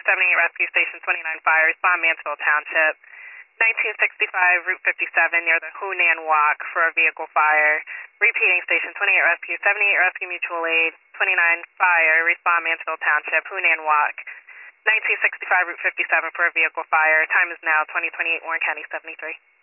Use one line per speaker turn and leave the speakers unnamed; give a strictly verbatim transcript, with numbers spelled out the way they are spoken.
seventy-eight Rescue Station twenty-nine Fire, respond Mansfield Township. nineteen sixty-five Route fifty-seven near the Hunan Walk for a vehicle fire. Repeating Station twenty-eight Rescue, seventy-eight Rescue Mutual Aid, twenty-nine Fire, respond Mansfield Township, Hunan Walk. nineteen sixty-five Route fifty-seven for a vehicle fire. Time is now twenty twenty-eight, Warren County seventy-three.